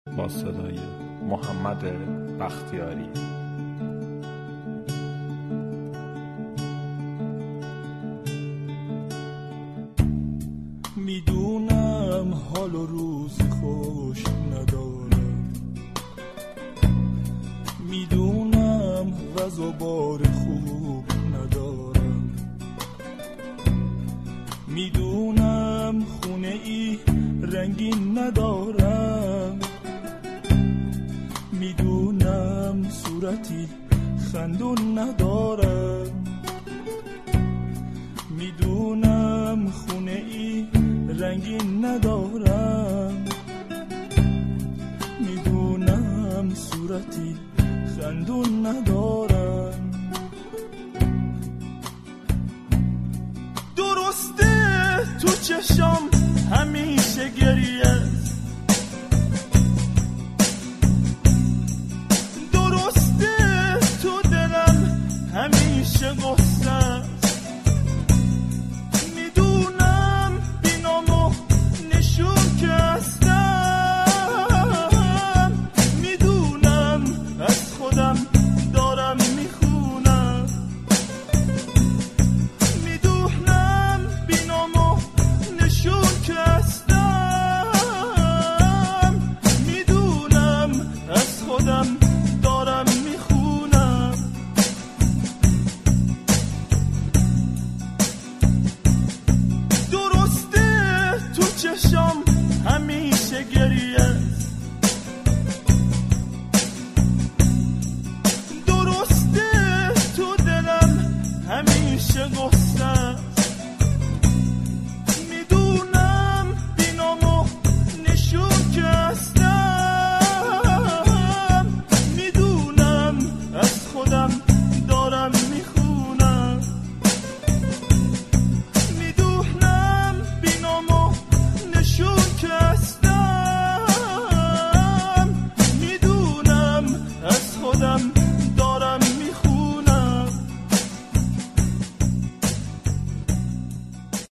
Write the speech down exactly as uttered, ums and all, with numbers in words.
با صدای محمد بختیاری. میدونم حال و روز خوش ندارم، میدونم وضع و بار خوب ندارم، میدونم خونه ای رنگین ندارم، میدونم صورتی خندون ندارم، میدونم خونه ای رنگین ندارم، میدونم صورتی خندون ندارم. درسته تو چشم همیشه گریه، درسته تو دلم همیشه غصه، میدونم بینامو نشون که هستم، میدونم از خودم دارم میخونم، میدونم بینامو نشون که هستم، میدونم از خودم دارم میخونم. درسته تو چشم همیشه گریه، درسته تو دلم همیشه غصه، میدونم بینامو نشون که هستم، میدونم از خودم دارم میخونم، میدونم بینامو نشون که هستم، میدونم از خودم